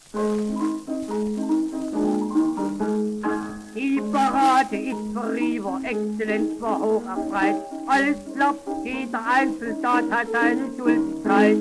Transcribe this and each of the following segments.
Die Parade ist vorüber, Exzellenz war hoch erfreut. Alles klappt, jeder Einzelstaat hat seine Schuldigkeit.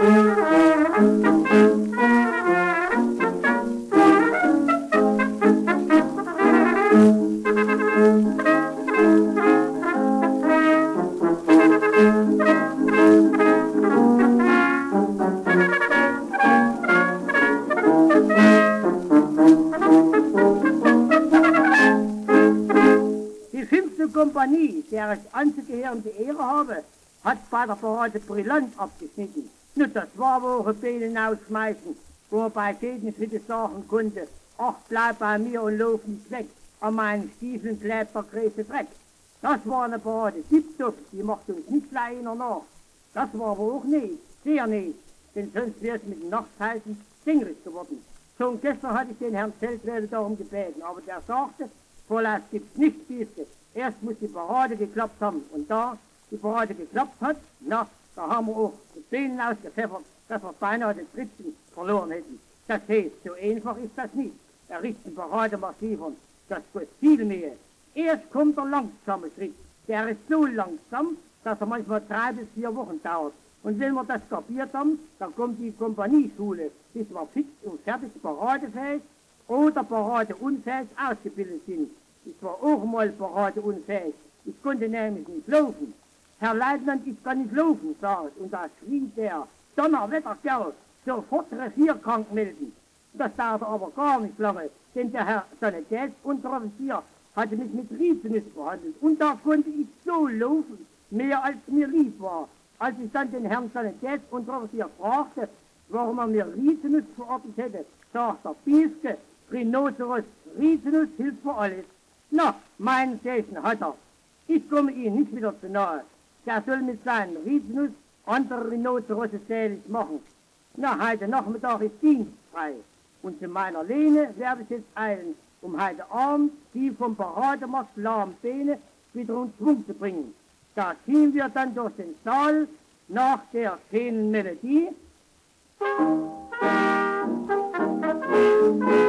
Die 5. Kompanie, der ich anzugehören die Ehre habe, hat bei der Parade brillant abgeschnitten. Nur das war wohl Bählen ausschmeißen, wo er bei jedem Schritte sagen konnte, ach, bleib bei mir und lauf nicht weg, an meinen Stiefeln klebt der größte Dreck. Das war eine Parade, tipptopp, die macht uns nicht kleiner nach. Das war aber auch nicht, sehr nicht, denn sonst wäre es mit den Nachtheißen singrig geworden. Schon gestern hatte ich den Herrn Feldwälder darum gebeten, aber der sagte, Vorlass gibt's nicht, Bieste. Erst muss die Parade geklappt haben. Und da die Parade geklappt hat, na, da haben wir auch die Zähne ausgepfeffert, dass wir beinahe den Dritten verloren hätten. Das heißt, so einfach ist das nicht. Der richtige Parade massiven, das kostet viel mehr. Erst kommt der langsame Schritt. Der ist so langsam, dass er manchmal 3 bis 4 Wochen dauert. Und wenn wir das kapiert haben, dann kommt die Kompanieschule, bis wir fix und fertig paradefähig oder paradeunfähig ausgebildet sind. Ich war auch mal paradeunfähig. Ich konnte nämlich nicht laufen. Herr Leutnant, ich kann nicht laufen, sag ich. Und da schrie der Donnerwetter, Kerl, sofort Revierkrank melden. Das dauerte aber gar nicht lange, denn der Herr Sanitätsunteroffizier hatte mich mit Riesenüsse behandelt. Und da konnte ich so laufen, mehr als mir lieb war. Als ich dann den Herrn Sanitätsunteroffizier fragte, warum er mir Riesenüsse verordnet hätte, sagt er, Bieske, Rhinoceros, Riesenüsse hilft für alles. Na, meinen Segen hat er. Ich komme ihm nicht wieder zu nahe. Der soll mit seinen Riesenüsse andere Rhinocerosse selig machen. Na, heute Nachmittag ist dienstfrei. Und zu meiner Lehne werde ich jetzt eilen, um heute Abend die vom Parademast lahmen Beine wieder in Schwung zu bringen. Da ziehen wir dann durch den Saal nach der schönen Melodie.